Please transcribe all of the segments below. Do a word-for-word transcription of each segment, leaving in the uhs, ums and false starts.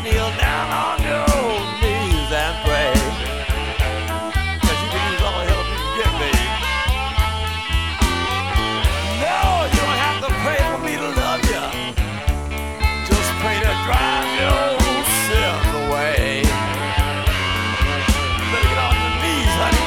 kneel down on your knees and pray. Cause you can use all the help you can get, baby. No, you don't have to pray for me to love you. Just pray to drive your sins away. You better get on your knees, honey.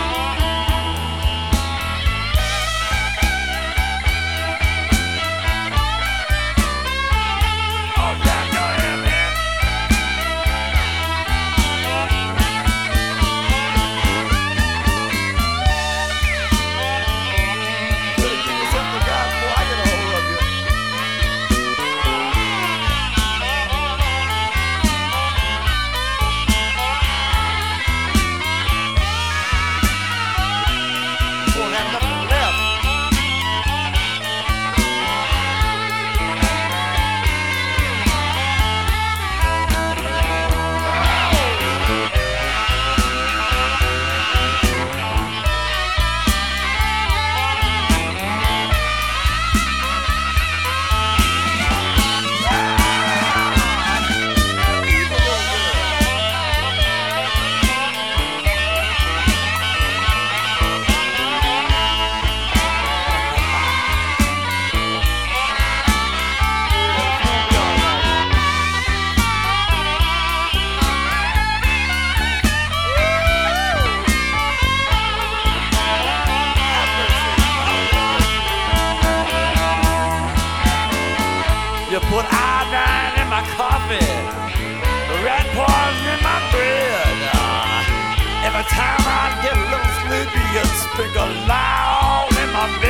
You put iodine in my coffee, rat poison in my bread. Uh, every time I get a little sleepy, you sprinkle lye all in my bed.